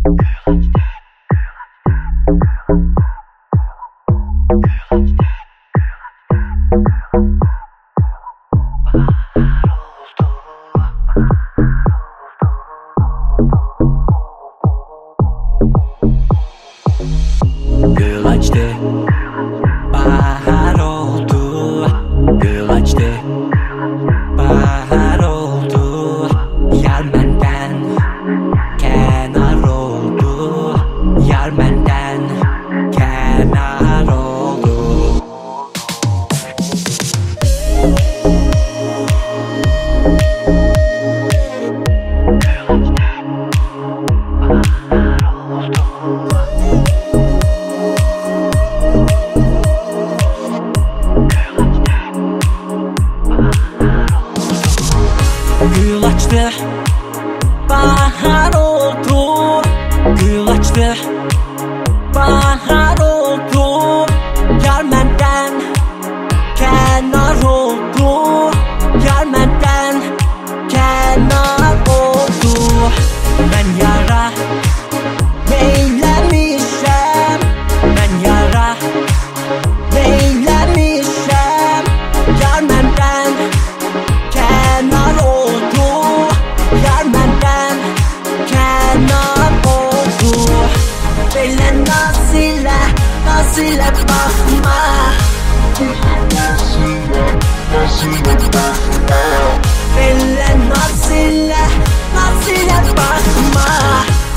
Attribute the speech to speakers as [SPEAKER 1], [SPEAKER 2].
[SPEAKER 1] Gül açtı, bahar oldu. Gül açtı, bahar oldu. Yar benden kenar oldu. Yar benden kenar oldu. Gül açtı, bahar oldu. Gül açtı, bahar oldu. Yar benden kenar oldu. Yar benden kenar oldu. Ben yara eylemişim. Ben yara eylemişim. Yar benden kenar oldu. Yar benden kenar oldu. Böyle nazile, nazile bakma. Böyle nazile, nazile bakma.